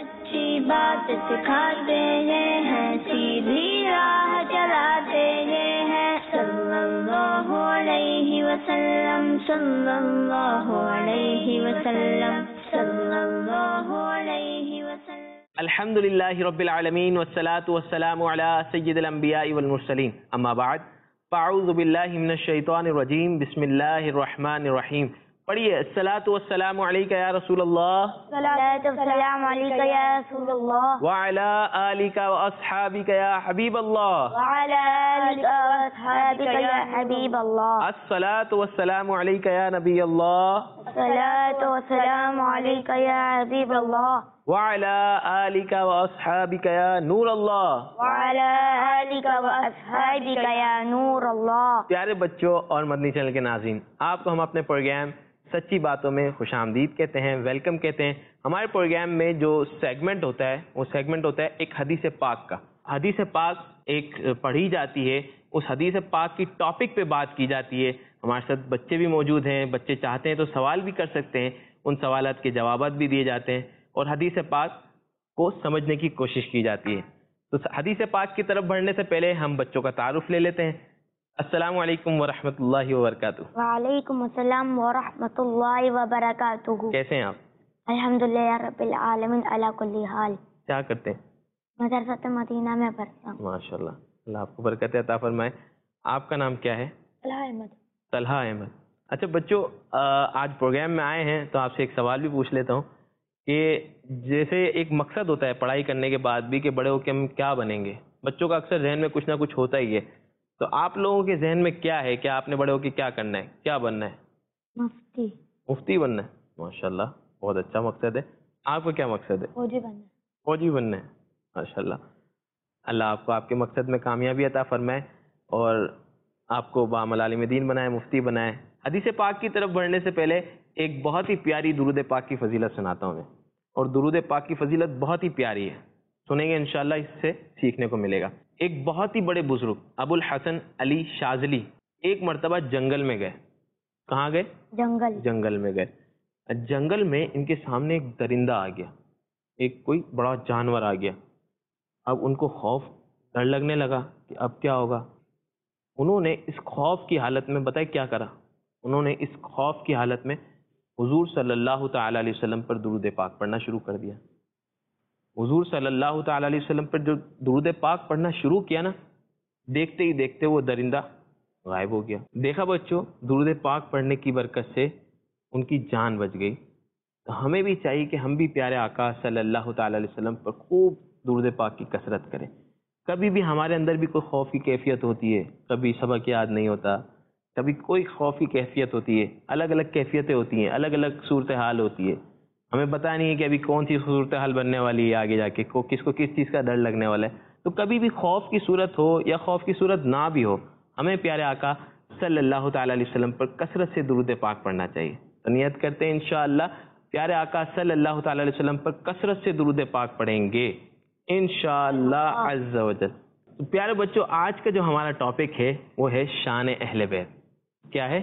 سچی بات سکھاتے ہیں سیدھی راہ چلاتے ہیں صلی اللہ علیہ وسلم صلی اللہ علیہ وسلم صلی اللہ علیہ وسلم. الحمدللہ رب العالمین والصلاة والسلام علی سید الانبیاء والمرسلین اما بعد فاعوذ باللہ من الشیطان الرجیم بسم اللہ الرحمن الرحیم. پڑھیے الصلاۃ والسلام علیک یا رسول اللہ الصلاۃ والسلام علیک یا رسول اللہ وعلی آلک واصحابک یا حبیب اللہ وعلی آلک واصحابک یا حبیب اللہ. الصلاۃ والسلام علیک یا نبی اللہ الصلاۃ والسلام علیک یا حبیب اللہ وعلی آلک واصحابک یا نور اللہ وعلی آلک واصحابک یا نور اللہ. پیارے بچوں اور مدنی چینل کے ناظرین، آپ کو ہم اپنے پروگرام سچی باتوں میں خوش آمدید کہتے ہیں، ویلکم کہتے ہیں. ہمارے پروگرام میں جو سیگمنٹ ہوتا ہے وہ سیگمنٹ ہوتا ہے ایک حدیث پاک کا. حدیث پاک ایک پڑھی جاتی ہے، اس حدیث پاک کی ٹاپک پہ بات کی جاتی ہے. ہمارے ساتھ بچے بھی موجود ہیں، بچے چاہتے ہیں تو سوال بھی کر سکتے ہیں، ان سوالات کے جوابات بھی دیے جاتے ہیں اور حدیث پاک کو سمجھنے کی کوشش کی جاتی ہے. تو حدیث پاک کی طرف بڑھنے سے پہلے ہم بچوں کا تعارف لے لیتے ہیں. السلام علیکم ورحمۃ اللہ وبرکاتہ. وعلیکم السلام ورحمۃ اللہ وبرکاتہ. کیسے ہیں آپ؟ الحمدللہ رب العالمین علی کل حال. کیا کرتے ہیں؟ مدرسۃ مدینہ میں پڑھتا ہوں. ماشاء اللہ، اللہ آپ کو برکت عطا فرمائے. آپ کا نام کیا ہے؟ طلحہ احمد. طلحہ احمد. اچھا بچوں، آج پروگرام میں آئے ہیں تو آپ سے ایک سوال بھی پوچھ لیتا ہوں کہ جیسے ایک مقصد ہوتا ہے پڑھائی کرنے کے بعد بھی کہ بڑے ہو کے ہم کیا بنیں گے. بچوں کا اکثر ذہن میں کچھ نہ کچھ ہوتا ہی ہے. تو آپ لوگوں کے ذہن میں کیا ہے کہ آپ نے بڑے ہو کے کیا کرنا ہے، کیا بننا ہے؟ مفتی. مفتی بننا ہے. ماشاء اللہ، بہت اچھا مقصد ہے. آپ کا کیا مقصد ہے؟ فوجی بننا. فوجی بننا ہے. ماشاء اللہ، اللہ آپ کو آپ کے مقصد میں کامیابی عطا فرمائے اور آپ کو بعمل عالم دین بنائے، مفتی بنائے. حدیث پاک کی طرف بڑھنے سے پہلے ایک بہت ہی پیاری درود پاک کی فضیلت سناتا ہوں میں، اور درود پاک کی فضیلت بہت ہی پیاری ہے، سنیں گے انشاءاللہ اس سے سیکھنے کو ملے گا. ایک بہت ہی بڑے بزرگ ابو الحسن علی شاذلی ایک مرتبہ جنگل میں گئے. کہاں گئے؟ جنگل میں گئے. جنگل میں ان کے سامنے ایک درندہ آ گیا، ایک کوئی بڑا جانور آ گیا. اب ان کو خوف، ڈر لگنے لگا کہ اب کیا ہوگا. انہوں نے اس خوف کی حالت میں بتائے کیا کرا. انہوں نے اس خوف کی حالت میں حضور صلی اللہ تعالی علیہ وسلم پر درود پاک پڑھنا شروع کر دیا. حضور صلی اللہ تعالی علیہ وسلم پر جو درود پاک پڑھنا شروع کیا نا، دیکھتے ہی دیکھتے وہ درندہ غائب ہو گیا. دیکھا بچوں، درود پاک پڑھنے کی برکت سے ان کی جان بچ گئی. تو ہمیں بھی چاہیے کہ ہم بھی پیارے آقا صلی اللہ تعالی علیہ وسلم پر خوب درود پاک کی کثرت کریں. کبھی بھی ہمارے اندر بھی کوئی خوف کی کیفیت ہوتی ہے، کبھی سبق یاد نہیں ہوتا، کبھی کوئی خوف کی کیفیت ہوتی ہے، الگ الگ کیفیتیں ہوتی ہیں، الگ الگ صورتحال ہوتی ہے. ہمیں پتہ نہیں ہے کہ ابھی کون سی صورتحال بننے والی ہے، آگے جا کے کس کو کس چیز کا ڈر لگنے والا ہے. تو کبھی بھی خوف کی صورت ہو یا خوف کی صورت نہ بھی ہو، ہمیں پیارے آقا صلی اللہ تعالی علیہ وسلم پر کثرت سے درود پاک پڑھنا چاہیے. تو نیت کرتے ہیں انشاءاللہ پیارے آقا صلی اللہ تعالی علیہ وسلم پر کثرت سے درود پاک پڑھیں گے انشاءاللہ عز و جل. تو پیارے بچوں، آج کا جو ہمارا ٹاپک ہے وہ ہے شان اہل بیت. کیا ہے؟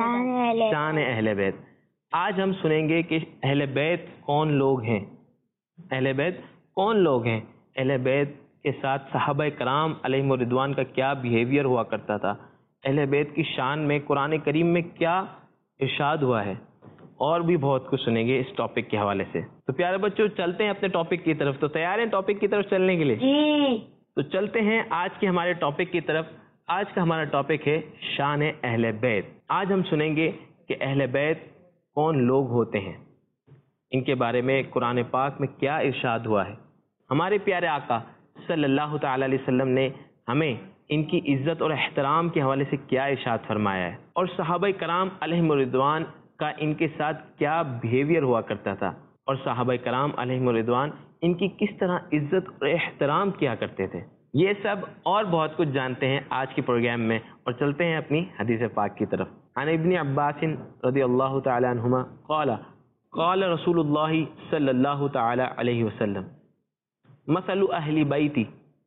شان اہل بیت. آج ہم سنیں گے کہ اہل بیت کون لوگ ہیں. اہل بیت کون لوگ ہیں؟ اہل بیت کے ساتھ صحابہ کرام علیہم الرضوان کا کیا بیہیویئر ہوا کرتا تھا، اہل بیت کی شان میں قرآن کریم میں کیا ارشاد ہوا ہے، اور بھی بہت کچھ سنیں گے اس ٹاپک کے حوالے سے. تو پیارے بچوں چلتے ہیں اپنے ٹاپک کی طرف. تو تیار ہیں ٹاپک کی طرف چلنے کے لیے؟ جی. تو چلتے ہیں آج کے ہمارے ٹاپک کی طرف. آج کا ہمارا ٹاپک ہے شان اہل بیت. آج ہم سنیں گے کہ اہل بیت کون لوگ ہوتے ہیں، ان کے بارے میں قرآن پاک میں کیا ارشاد ہوا ہے. ہمارے پیارے آقا صلی اللہ تعالی علیہ وسلم نے ہمیں ان کی عزت اور احترام کے حوالے سے کیا ارشاد فرمایا ہے، اور صحابہ کرام علیہم الرضوان کا ان کے ساتھ کیا بیہیویئر ہوا کرتا تھا، اور صحابہ کرام علیہم الرضوان ان کی کس طرح عزت اور احترام کیا کرتے تھے. یہ سب اور بہت کچھ جانتے ہیں آج کے پروگرام میں، اور چلتے ہیں اپنی حدیث پاک کی طرف. عن ابن عباس رضی اللہ تعالی عنہما قال قال رسول اللہ صلی اللہ تعالی علیہ وسلم مثل اہل بیتی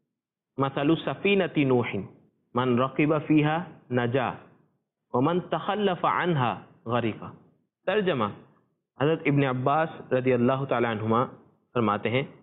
مثل سفینۃ نوح من رقب فیها نجا ومن تخلف عنها غرق. ترجمہ: حضرت ابن عباس رضی اللہ تعالی عنہما فرماتے ہیں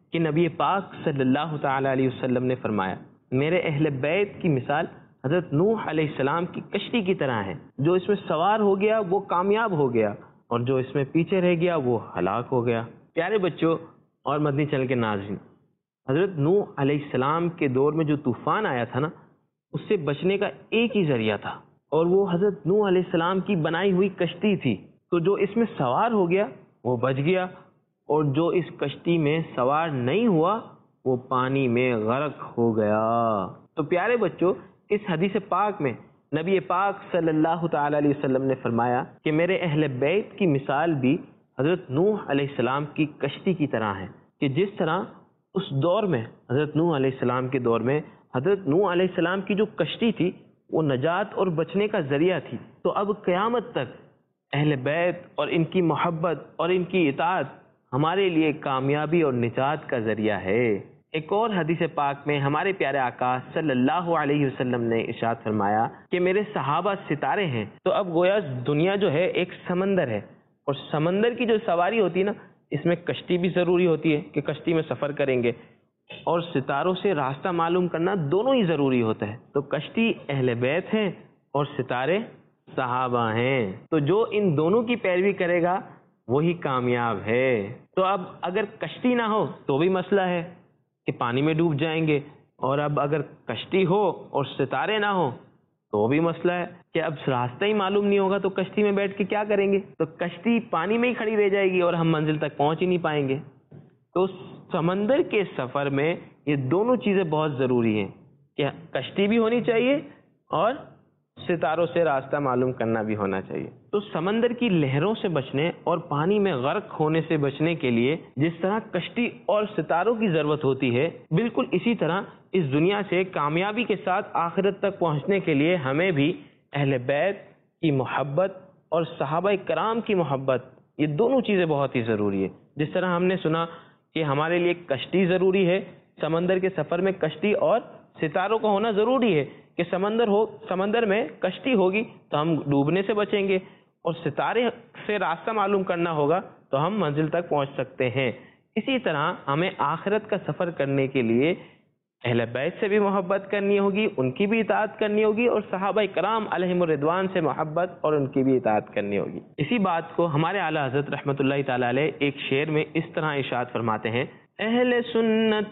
کہ نبی پاک صلی اللہ تعالی علیہ وسلم نے فرمایا میرے اہل بیت کی مثال حضرت نوح علیہ السلام کی کشتی کی طرح ہے، جو اس میں سوار ہو گیا وہ کامیاب ہو گیا اور جو اس میں پیچھے رہ گیا وہ ہلاک ہو گیا۔ پیارے بچوں اور مدنی چینل کے ناظرین، حضرت نوح علیہ السلام کے دور میں جو طوفان آیا تھا نا، اس سے بچنے کا ایک ہی ذریعہ تھا اور وہ حضرت نوح علیہ السلام کی بنائی ہوئی کشتی تھی۔ تو جو اس میں سوار ہو گیا وہ بچ گیا اور جو اس کشتی میں سوار نہیں ہوا وہ پانی میں غرق ہو گیا۔ تو پیارے بچوں، اس حدیث پاک میں نبی پاک صلی اللہ تعالی علیہ وسلم نے فرمایا کہ میرے اہل بیت کی مثال بھی حضرت نوح علیہ السلام کی کشتی کی طرح ہے، کہ جس طرح اس دور میں حضرت نوح علیہ السلام کے دور میں حضرت نوح علیہ السلام کی جو کشتی تھی وہ نجات اور بچنے کا ذریعہ تھی، تو اب قیامت تک اہل بیت اور ان کی محبت اور ان کی اطاعت ہمارے لیے کامیابی اور نجات کا ذریعہ ہے۔ ایک اور حدیث پاک میں ہمارے پیارے آقا صلی اللہ علیہ وسلم نے ارشاد فرمایا کہ میرے صحابہ ستارے ہیں۔ تو اب گویا دنیا جو ہے ایک سمندر ہے، اور سمندر کی جو سواری ہوتی ہے نا، اس میں کشتی بھی ضروری ہوتی ہے کہ کشتی میں سفر کریں گے، اور ستاروں سے راستہ معلوم کرنا دونوں ہی ضروری ہوتا ہے۔ تو کشتی اہل بیت ہیں اور ستارے صحابہ ہیں، تو جو ان دونوں کی پیروی کرے گا وہی کامیاب ہے۔ تو اب اگر کشتی نہ ہو تو بھی مسئلہ ہے کہ پانی میں ڈوب جائیں گے، اور اب اگر کشتی ہو اور ستارے نہ ہو تو بھی مسئلہ ہے کہ اب راستہ ہی معلوم نہیں ہوگا تو کشتی میں بیٹھ کے کیا کریں گے؟ تو کشتی پانی میں ہی کھڑی رہ جائے گی اور ہم منزل تک پہنچ ہی نہیں پائیں گے۔ تو سمندر کے سفر میں یہ دونوں چیزیں بہت ضروری ہیں کہ کشتی بھی ہونی چاہیے اور ستاروں سے راستہ معلوم کرنا بھی ہونا چاہیے۔ تو سمندر کی لہروں سے بچنے اور پانی میں غرق ہونے سے بچنے کے لیے جس طرح کشتی اور ستاروں کی ضرورت ہوتی ہے، بالکل اسی طرح اس دنیا سے کامیابی کے ساتھ آخرت تک پہنچنے کے لیے ہمیں بھی اہل بیت کی محبت اور صحابہ کرام کی محبت، یہ دونوں چیزیں بہت ہی ضروری ہے۔ جس طرح ہم نے سنا کہ ہمارے لیے کشتی ضروری ہے، سمندر کے سفر میں کشتی اور ستاروں کا ہونا ضروری ہے کہ سمندر میں کشتی ہوگی تو ہم ڈوبنے سے بچیں گے، اور ستارے سے راستہ معلوم کرنا ہوگا تو ہم منزل تک پہنچ سکتے ہیں۔ اسی طرح ہمیں آخرت کا سفر کرنے کے لیے اہل بیت سے بھی محبت کرنی ہوگی، ان کی بھی اطاعت کرنی ہوگی، اور صحابہ کرام علیہم الرضوان سے محبت اور ان کی بھی اطاعت کرنی ہوگی۔ اسی بات کو ہمارے اعلیٰ حضرت رحمۃ اللہ تعالی علیہ ایک شعر میں اس طرح ارشاد فرماتے ہیں: اہل سنت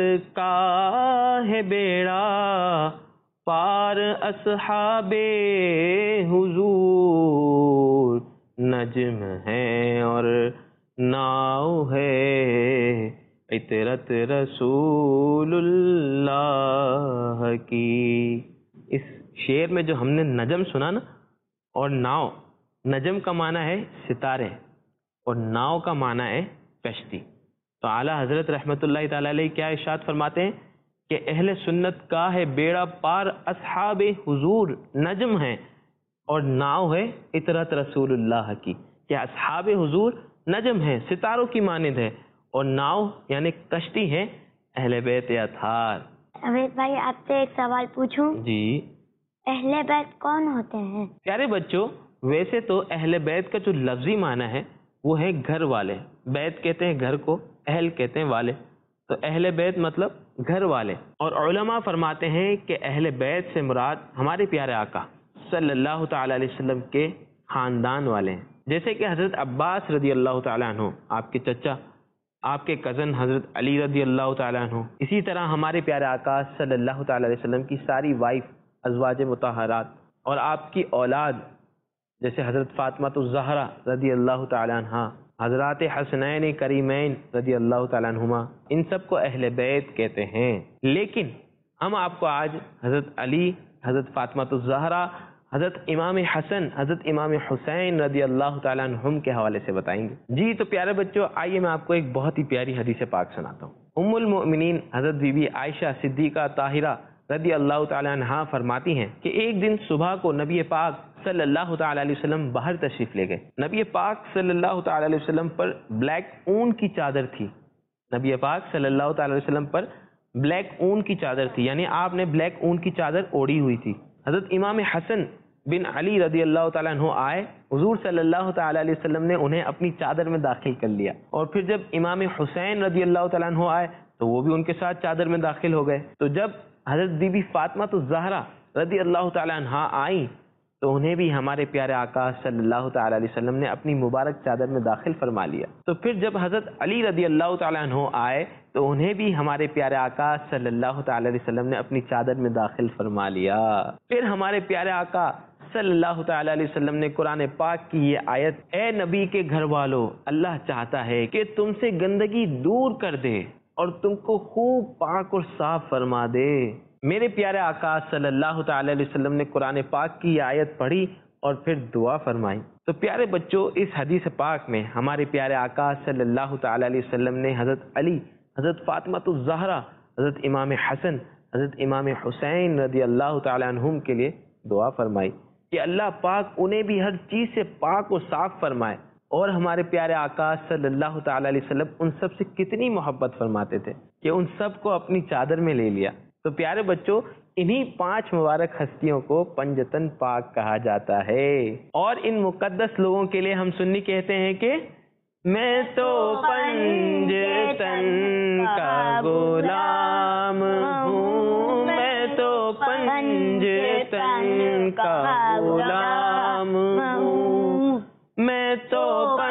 کا ہے بیڑا پار اصحاب حضور، نجم ہے اور ناؤ ہے عطرت رسول اللہ کی۔ اس شعر میں جو ہم نے نجم سنا نا، اور ناؤ، نجم کا معنی ہے ستارے اور ناؤ کا معنی ہے کشتی۔ تو اعلیٰ حضرت رحمۃ اللہ تعالی علیہ کیا ارشاد فرماتے ہیں کہ اہل سنت کا ہے بیڑا پار اصحاب حضور، نجم ہے اور ناؤ ہے عطرت رسول اللہ کی، کہ اصحاب حضور نجم ہے، ستاروں کی مانند ہے، اور ناؤ یعنی کشتی ہے اہل بیت اطہار۔ امید بھائی، آپ سے ایک سوال پوچھوں؟ جی اہل بیت کون ہوتے ہیں؟ پیارے بچوں، ویسے تو اہل بیت کا جو لفظی معنی ہے وہ ہے گھر والے۔ بیت کہتے ہیں گھر کو، اہل کہتے ہیں والے، تو اہل بیت مطلب گھر والے۔ اور علماء فرماتے ہیں کہ اہل بیت سے مراد ہمارے پیارے آقا صلی اللہ تعالی علیہ وسلم کے خاندان والے ہیں، جیسے کہ حضرت عباس رضی اللہ تعالیٰ عنہ، آپ کے چچا، آپ کے کزن حضرت علی رضی اللہ تعالیٰ عنہ، اسی طرح ہمارے پیارے آقا صلی اللہ تعالی علیہ وسلم کی ساری وائف، ازواج مطہرات، اور آپ کی اولاد جیسے حضرت فاطمہ الزہرا رضی اللہ تعالیٰ عنہ، حضرات حسنین کریمین رضی اللہ تعالیٰ عنہما، ان سب کو اہل بیت کہتے ہیں۔ لیکن ہم آپ کو آج حضرت علی، حضرت فاطمہ الزہرا، حضرت امام حسن، حضرت امام حسین رضی اللہ تعالیٰ عنہم کے حوالے سے بتائیں گے۔ جی تو پیارے بچوں، آئیے میں آپ کو ایک بہت ہی پیاری حدیث پاک سناتا ہوں۔ ام المؤمنین حضرت بی بی عائشہ صدیقہ طاہرہ رضی اللہ تعالیٰ عنہا فرماتی ہیں کہ ایک دن صبح کو نبی پاک صلی اللہ تعالی علیہ وسلم باہر تشریف لے گئے۔ نبی پاک صلی اللہ تعالی علیہ وسلم پر بلیک اون کی چادر تھی۔ نبی پاک صلی اللہ تعالی علیہ وسلم پر بلیک اون کی چادر تھی، یعنی آپ نے بلیک اون کی چادر اوڑھی ہوئی تھی۔ حضرت امام حسن بن علی رضی اللہ تعالیٰ عنہ آئے، حضور صلی اللہ تعالیٰ علیہ وسلم نے انہیں اپنی چادر میں داخل کر لیا، اور پھر جب امام حسین رضی اللہ تعالیٰ عنہ آئے تو وہ بھی ان کے ساتھ چادر میں داخل ہو گئے۔ تو جب حضرت بی بی فاطمہ الزہرا رضی اللہ تعالیٰ عنہا آئیں تو انہیں بھی ہمارے پیارے آقا صلی اللہ تعالیٰ علیہ وسلم نے اپنی مبارک چادر میں داخل فرما لیا۔ تو پھر جب حضرت علی رضی اللہ تعالیٰ عنہ آئے تو انہیں بھی ہمارے پیارے آقا صلی اللہ تعالیٰ علیہ وسلم نے اپنی چادر میں داخل فرما لیا۔ پھر ہمارے پیارے آقا صلی اللہ تعالیٰ علیہ وسلم نے قرآن پاک کی یہ آیت، اے نبی کے گھر والو، اللہ چاہتا ہے کہ تم سے گندگی دور کر دے اور تم کو خوب پاک اور صاف فرما دے۔ میرے پیارے آقا صلی اللہ تعالیٰ علیہ وسلم نے قرآن پاک کی یہ آیت پڑھی اور پھر دعا فرمائی۔ تو پیارے بچوں، اس حدیث پاک میں ہمارے پیارے آقا صلی اللہ تعالیٰ علیہ وسلم نے حضرت علی، حضرت فاطمہ الزہرا، حضرت امام حسن، حضرت امام حسین رضی اللہ تعالیٰ عنہم کے لیے دعا فرمائی کہ اللہ پاک انہیں بھی ہر چیز سے پاک و صاف فرمائے۔ اور ہمارے پیارے آقا صلی اللہ تعالیٰ علیہ وسلم ان سب سے کتنی محبت فرماتے تھے کہ ان سب کو اپنی چادر میں لے لیا۔ تو پیارے بچوں، انہی 5 مبارک ہستیوں کو پنجتن پاک کہا جاتا ہے، اور ان مقدس لوگوں کے لیے ہم سنی کہتے ہیں کہ میں تو پنجتن کا غلام ہوں، میں تو پنجتن کا غلام ہوں، میں تو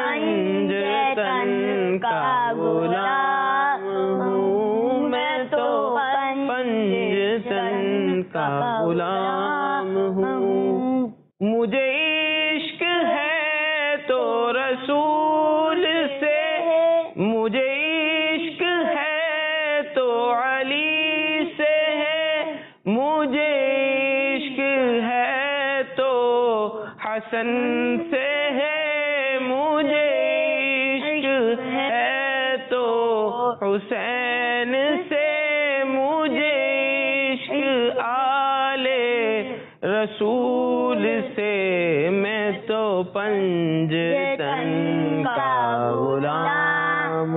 پنجتن کا غلام ہوں، میں تو پنجتن کا غلام ہوں۔ مجھے عشق ہے تو رسول سے، مجھے عشق ہے تو علی سے ہے، مجھے عشق ہے تو حسن سے ہے، مجھے عشق ہے تو حسین سے، مجھے عشق آل رسول سے، میں تو پنجتن کا غلام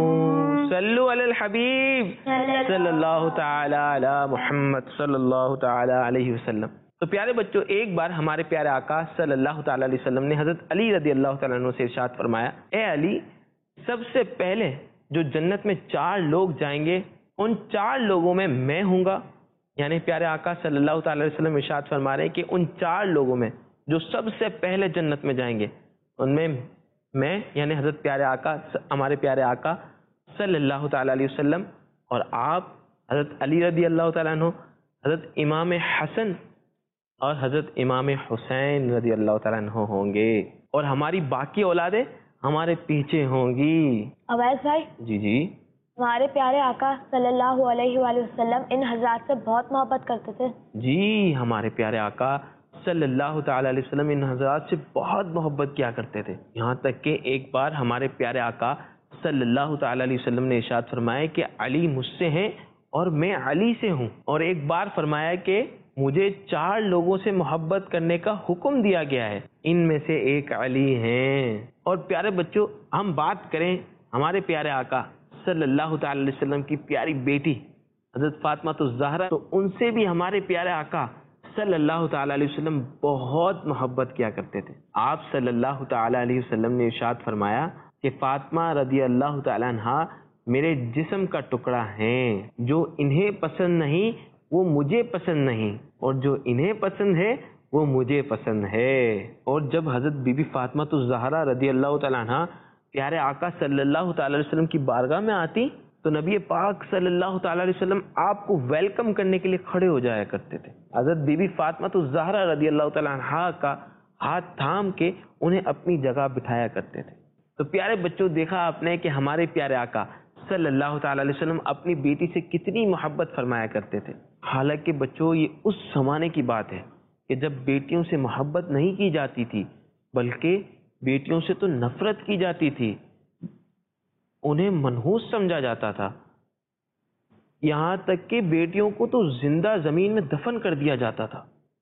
ہوں۔ صلو علی الحبیب صلی اللہ تعالی علی محمد صلی اللہ تعالی علیہ وسلم۔ تو پیارے بچوں، ایک بار ہمارے پیارے آقا صلی اللہ تعالی علیہ وسلم نے حضرت علی رضی اللہ تعالیٰ عنہ سے ارشاد فرمایا، اے علی، سب سے پہلے جو جنت میں 4 لوگ جائیں گے، ان 4 لوگوں میں میں ہوں گا۔ یعنی پیارے آقا صلی اللہ تعالی علیہ وسلم ارشاد فرما رہے ہیں کہ ان 4 لوگوں میں جو سب سے پہلے جنت میں جائیں گے، ان میں میں یعنی حضرت پیارے آقا، ہمارے پیارے آقا صلی اللہ تعالی علیہ وسلم، اور آپ حضرت علی رضی اللہ تعالیٰ عنہ، حضرت امام حسن اور حضرت امام حسین رضی اللہ تعالیٰ عنہ ہوں گے، اور ہماری باقی اولادیں ہمارے پیچھے ہوں گی۔ عویس بھائی، جی ہمارے پیارے آقا صلی اللہ علیہ وآلہ وسلم ان حضرات سے بہت محبت کرتے تھے۔ جی، ہمارے پیارے آقا صلی اللہ تعالی علیہ وسلم ان حضرات سے بہت محبت کیا کرتے تھے، یہاں تک کہ ایک بار ہمارے پیارے آقا صلی اللہ تعالی علیہ وسلم نے ارشاد فرمایا کہ علی مجھ سے ہیں اور میں علی سے ہوں، اور ایک بار فرمایا کہ مجھے 4 لوگوں سے محبت کرنے کا حکم دیا گیا ہے، ان میں سے ایک علی ہیں۔ اور پیارے بچوں، ہم بات کریں ہمارے پیارے آقا صلی اللہ تعالی علیہ وسلم کی پیاری بیٹی حضرت فاطمہ الزہرا، تو ان سے بھی ہمارے پیارے آقا صلی اللہ تعالی علیہ وسلم بہت محبت کیا کرتے تھے۔ آپ صلی اللہ تعالی علیہ وسلم نے ارشاد فرمایا کہ فاطمہ رضی اللہ تعالی عنہا میرے جسم کا ٹکڑا ہیں، جو انہیں پسند نہیں وہ مجھے پسند نہیں، اور جو انہیں پسند ہے وہ مجھے پسند ہے۔ اور جب حضرت بی بی فاطمہ الزہرا رضی اللہ تعالی عنہا پیارے آقا صلی اللہ تعالی علیہ وسلم کی بارگاہ میں آتی تو نبی پاک صلی اللہ تعالی علیہ وسلم آپ کو ویلکم کرنے کے لیے کھڑے ہو جایا کرتے تھے۔ حضرت بی بی فاطمہ الزہرا رضی اللہ تعالی عنہا کا ہاتھ تھام کے انہیں اپنی جگہ بٹھایا کرتے تھے۔ تو پیارے بچوں، دیکھا آپ نے کہ ہمارے پیارے آقا صلی اللہ تعالی علیہ وسلم اپنی بیٹی سے کتنی محبت فرمایا کرتے تھے۔ حالانکہ بچوں، یہ اس زمانے کی بات ہے کہ جب بیٹیوں سے محبت نہیں کی جاتی تھی، بلکہ بیٹیوں سے تو نفرت کی جاتی تھی، انہیں منحوس سمجھا جاتا تھا، یہاں تک کہ بیٹیوں کو تو زندہ زمین میں دفن کر دیا جاتا تھا۔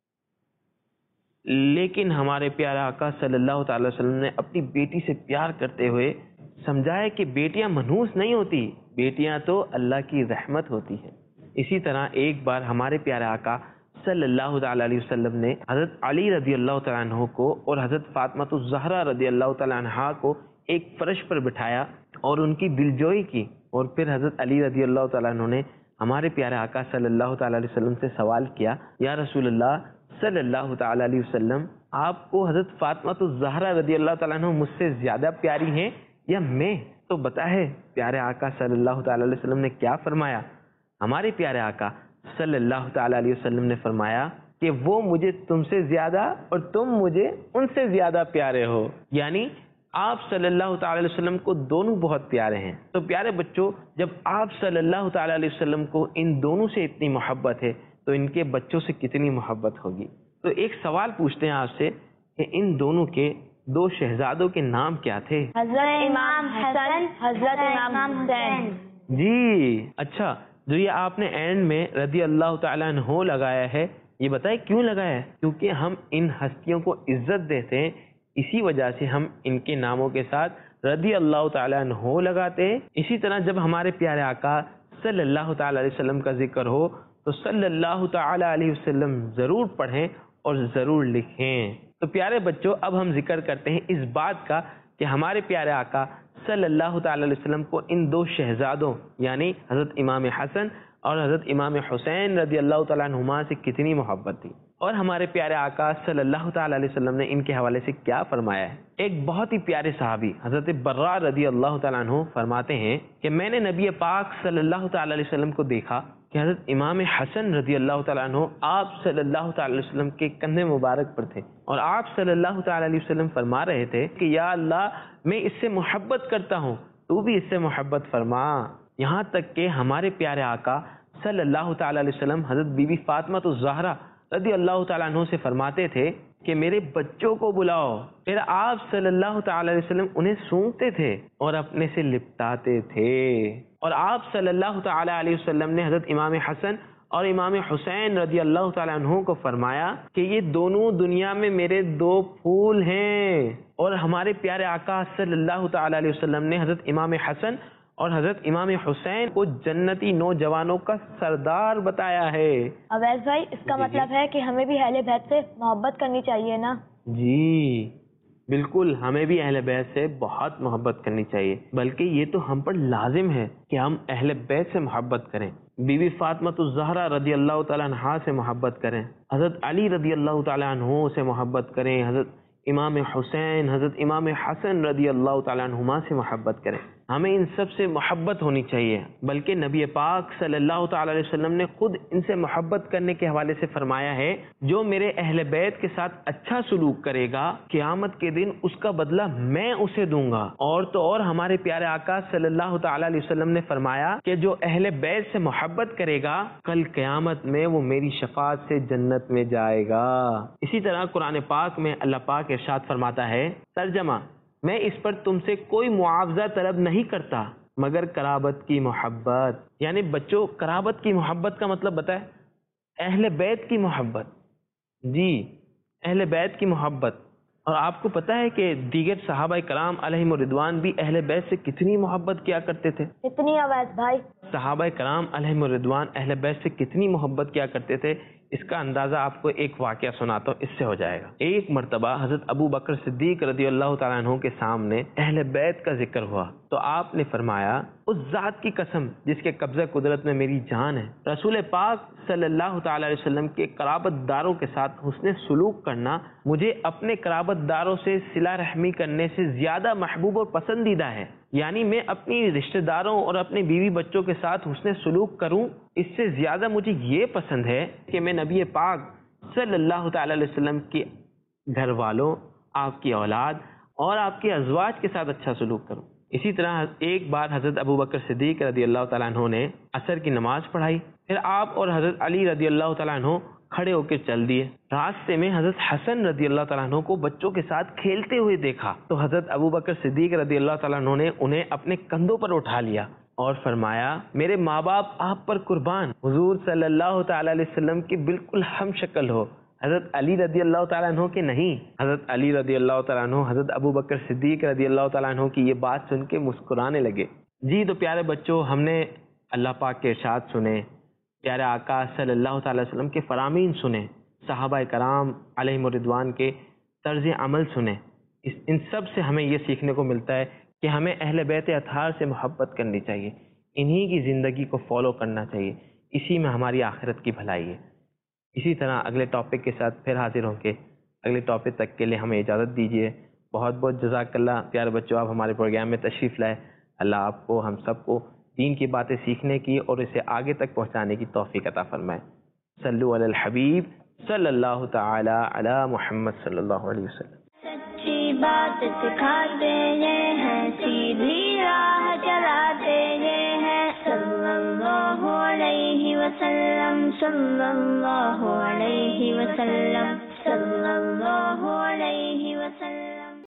لیکن ہمارے پیارے آقا صلی اللہ تعالی وسلم نے اپنی بیٹی سے پیار کرتے ہوئے سمجھایا کہ بیٹیاں منحوس نہیں ہوتی، بیٹیاں تو اللہ کی رحمت ہوتی ہیں۔ اسی طرح ایک بار ہمارے پیارے آقا صلی اللہ تعالیٰ علیہ وسلم نے حضرت علی رضی اللہ تعالیٰ عنہ کو اور حضرت فاطمہ الزہرا رضی اللہ تعالیٰ عنہا کو ایک فرش پر بٹھایا اور ان کی دلجوئی کی، اور پھر حضرت علی رضی اللہ تعالیٰ عنہ نے ہمارے پیارے آقا صلی اللہ تعالیٰ علیہ وسلم سے سوال کیا، یا رسول اللہ صلی اللہ تعالیٰ علیہ وسلم، آپ کو حضرت فاطمہ الزہرا رضی اللہ تعالیٰ عنہ مجھ سے زیادہ پیاری ہیں یا میں؟ تو بتا ہے پیارے آقا صلی اللہ تعالیٰ علیہ وسلم نے کیا فرمایا؟ ہمارے پیارے آقا صلی اللہ تعالیٰ علیہ وسلم نے فرمایا کہ وہ مجھے تم سے زیادہ اور تم مجھے ان سے زیادہ پیارے ہو، یعنی آپ صلی اللہ تعالیٰ علیہ وسلم کو دونوں بہت پیارے ہیں۔ تو پیارے بچوں، جب آپ صلی اللہ تعالیٰ علیہ وسلم کو ان دونوں سے اتنی محبت ہے تو ان کے بچوں سے کتنی محبت ہوگی۔ تو ایک سوال پوچھتے ہیں آپ سے کہ ان دونوں کے دو شہزادوں کے نام کیا تھے؟ حضرت امام حسن، حضرت امام حسین۔ جی اچھا، جو یہ آپ نے اینڈ میں رضی اللہ تعالیٰ عنہ لگایا ہے، یہ بتائیں کیوں لگایا ہے؟ کیونکہ ہم ان ہستیوں کو عزت دیتے ہیں، اسی وجہ سے ہم ان کے ناموں کے ساتھ رضی اللہ تعالیٰ عنہ لگاتے ہیں۔ اسی طرح جب ہمارے پیارے آقا صلی اللہ تعالیٰ علیہ وسلم کا ذکر ہو تو صلی اللہ تعالیٰ علیہ وسلم ضرور پڑھیں اور ضرور لکھیں۔ تو پیارے بچوں، اب ہم ذکر کرتے ہیں اس بات کا کہ ہمارے پیارے آقا صلی اللہ تعالیٰ علیہ وسلم کو ان دو شہزادوں یعنی حضرت امام حسن اور حضرت امام حسین رضی اللہ تعالیٰ عنہما سے کتنی محبت تھی، اور ہمارے پیارے آقا صلی اللہ تعالیٰ علیہ وسلم نے ان کے حوالے سے کیا فرمایا ہے۔ ایک بہت ہی پیارے صحابی حضرت برا رضی اللہ تعالیٰ عنہ فرماتے ہیں کہ میں نے نبی پاک صلی اللہ تعالیٰ علیہ وسلم کو دیکھا کہ حضرت امام حسن رضی اللہ تعالیٰ عنہ آپ صلی اللہ تعالیٰ علیہ وسلم کے کندھے مبارک پر تھے، اور آپ صلی اللہ تعالیٰ علیہ وسلم فرما رہے تھے کہ یا اللہ میں اس سے محبت کرتا ہوں، تو بھی اس سے محبت فرما۔ یہاں تک کہ ہمارے پیارے آقا صلی اللہ تعالیٰ علیہ وسلم حضرت بی بی فاطمہ الزہرا رضی اللہ تعالیٰ عنہ سے فرماتے تھے کہ میرے بچوں کو بلاؤ، پھر آپ صلی اللہ تعالیٰ علیہ وسلم انہیں سونگتے تھے اور اپنے سے لپٹاتے تھے۔ اور آپ صلی اللہ تعالیٰ علیہ وسلم نے حضرت امام حسن اور امام حسین رضی اللہ تعالیٰ عنہ کو فرمایا کہ یہ دونوں دنیا میں میرے دو پھول ہیں، اور ہمارے پیارے آقا صلی اللہ تعالیٰ علیہ وسلم نے حضرت امام حسن اور حضرت امام حسین کو جنتی نوجوانوں کا سردار بتایا ہے۔ اویس بھائی، اس کا مطلب ہے کہ ہمیں بھی اہل بیت سے محبت کرنی چاہیے نا؟ جی بالکل، ہمیں بھی اہل بیت سے بہت محبت کرنی چاہیے، بلکہ یہ تو ہم پر لازم ہے کہ ہم اہل بیت سے محبت کریں، بی بی فاطمہ الزہرا رضی اللہ تعالیٰ عنہا سے محبت کریں، حضرت علی رضی اللہ تعالیٰ عنہ سے محبت کریں، حضرت امام حسین، حضرت امام حسن رضی اللہ تعالیٰ عنہما سے محبت کریں۔ ہمیں ان سب سے محبت ہونی چاہیے، بلکہ نبی پاک صلی اللہ تعالیٰ علیہ وسلم نے خود ان سے محبت کرنے کے حوالے سے فرمایا ہے، جو میرے اہل بیت کے ساتھ اچھا سلوک کرے گا قیامت کے دن اس کا بدلہ میں اسے دوں گا۔ اور تو اور ہمارے پیارے آقا صلی اللہ تعالیٰ علیہ وسلم نے فرمایا کہ جو اہل بیت سے محبت کرے گا کل قیامت میں وہ میری شفاعت سے جنت میں جائے گا۔ اسی طرح قرآن پاک میں اللہ پاک ارشاد فرماتا ہے، ترجمہ، میں اس پر تم سے کوئی معاوضہ طلب نہیں کرتا مگر قرابت کی محبت۔ یعنی بچوں، قرابت کی محبت کا مطلب بتائے؟ اہل بیت کی محبت۔ جی، اہل بیت کی محبت۔ اور آپ کو پتہ ہے کہ دیگر صحابہ کرام علیہم الرضوان بھی اہل بیت سے کتنی محبت کیا کرتے تھے؟ کتنی اویس بھائی؟ صحابہ کرام علیہم الرضوان اہل بیت سے کتنی محبت کیا کرتے تھے، اس کا اندازہ آپ کو ایک واقعہ سناتا ہوں، اس سے ہو جائے گا۔ ایک مرتبہ حضرت ابو بکر صدیق رضی اللہ تعالیٰ عنہ کے سامنے اہل بیت کا ذکر ہوا تو آپ نے فرمایا، اس ذات کی قسم جس کے قبضہ قدرت میں میری جان ہے، رسول پاک صلی اللہ تعالیٰ علیہ وسلم کے قرابت داروں کے ساتھ حسن سلوک کرنا مجھے اپنے قرابت داروں سے صلہ رحمی کرنے سے زیادہ محبوب اور پسندیدہ ہے۔ یعنی میں اپنی رشتہ داروں اور اپنے بیوی بچوں کے ساتھ حسن سلوک کروں، اس سے زیادہ مجھے یہ پسند ہے کہ میں نبی پاک صلی اللہ تعالیٰ علیہ وسلم کے گھر والوں، آپ کی اولاد اور آپ کے ازواج کے ساتھ اچھا سلوک کروں۔ اسی طرح ایک بار حضرت ابو بکر صدیق رضی اللہ تعالیٰ عنہ نے عصر کی نماز پڑھائی، پھر آپ اور حضرت علی رضی اللہ تعالیٰ عنہ کھڑے ہو کے چل دیے۔ راستے میں حضرت حسن رضی اللہ تعالیٰ عنہ کو بچوں کے ساتھ کھیلتے ہوئے دیکھا تو حضرت ابو بکر صدیق رضی اللہ تعالیٰ عنہ نے انہیں اپنے کندھوں پر اٹھا لیا اور فرمایا، میرے ماں باپ آپ پر قربان، حضور صلی اللہ تعالیٰ علیہ وسلم کی بالکل ہم شکل ہو، حضرت علی رضی اللہ تعالیٰ عنہ کے نہیں۔ حضرت علی رضی اللہ تعالیٰ عنہ حضرت ابو بکر صدیق رضی اللہ تعالیٰ عنہ کی یہ بات سن کے مسکرانے لگے۔ جی تو پیارے بچوں، ہم نے اللہ پاک کے ارشاد سنے، پیارے آقا صلی اللہ تعالی وسلم کے فرامین سنیں، صحابہ کرام علیہم الرضوان کے طرز عمل سنیں. ان سب سے ہمیں یہ سیکھنے کو ملتا ہے کہ ہمیں اہل بیت اطہار سے محبت کرنی چاہیے، انہی کی زندگی کو فالو کرنا چاہیے، اسی میں ہماری آخرت کی بھلائی ہے. اسی طرح اگلے ٹاپک کے ساتھ پھر حاضر ہوں گے. اگلے ٹاپک تک کے لیے ہمیں اجازت دیجیے. بہت بہت جزاک اللہ پیارے بچوں، آپ ہمارے پروگرام میں تشریف لائے. اللہ آپ کو، ہم سب کو دین کی باتیں سیکھنے کی اور اسے آگے تک پہنچانے کی توفیق عطا فرمائے. صلو علی الحبیب صلی اللہ تعالی علی محمد صلی اللہ علیہ وسلم. سچی بات سکھاتے ہیں، سیدھی راہ چلاتے ہیں، صلی اللہ علیہ وسلم، صلی اللہ علیہ وسلم، صلی اللہ علیہ وسلم.